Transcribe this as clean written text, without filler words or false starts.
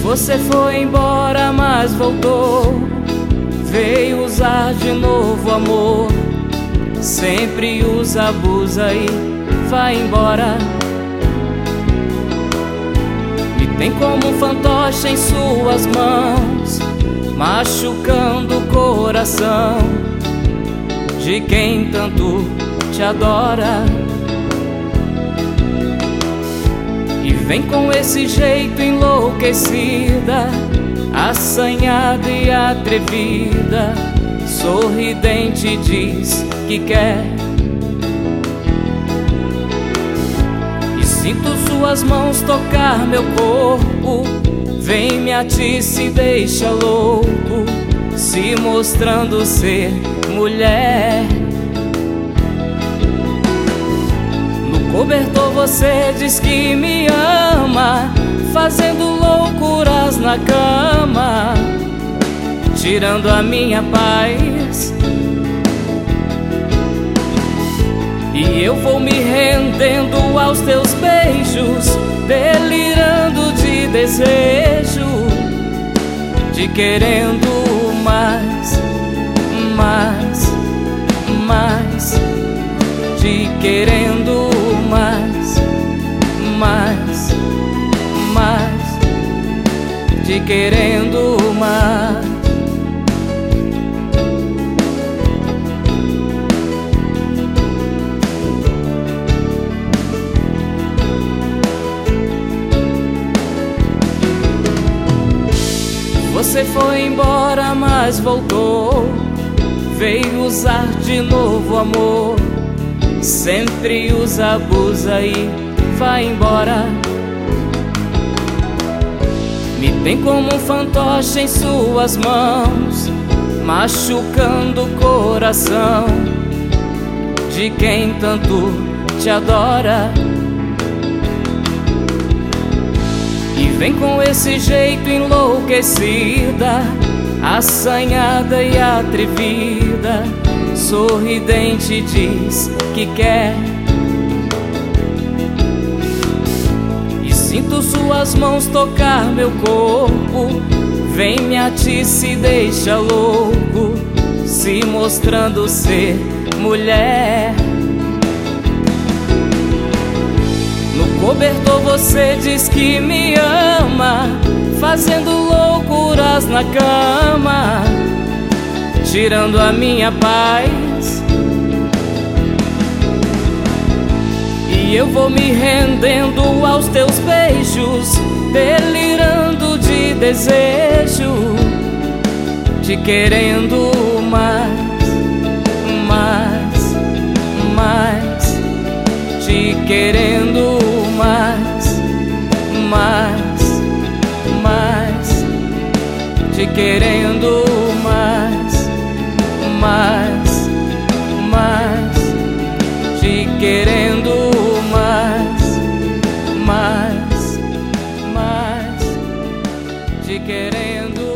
Você foi embora, mas voltou. Veio usar de novo amor. Sempre usa, abusa e vai embora. Me tem como um fantoche em suas mãos, machucando o coração de quem tanto te adora. E vem com esse jeito enlouquecida, assanhada e atrevida, sorridente diz que quer. E sinto suas mãos tocar meu corpo, vem-me a ti, se deixa louco, se mostrando ser mulher. No cobertor você diz que me ama, fazendo loucuras na cama, tirando a minha paz. E eu vou me rendendo aos teus beijos, delirando de desejo, te querendo mais, mais, mais, te querendo mais, mais, mais, te querendo mais. Você foi embora, mas voltou. Veio usar de novo amor. Sempre usa, abusa e vai embora. Me tem como um fantoche em suas mãos, machucando o coração de quem tanto te adora. E vem com esse jeito enlouquecida, assanhada e atrevida, sorridente diz que quer. E sinto suas mãos tocar meu corpo, vem-me a ti, se deixa louco, se mostrando ser mulher. No cobertor você diz que me ama, fazendo loucuras na cama, tirando a minha paz. E eu vou me rendendo aos teus beijos, delirando de desejo, te querendo mais, mais, mais, te querendo mais, mais, mais, te querendo mais, mais, mais, te querendo mais, mais, mais, te querendo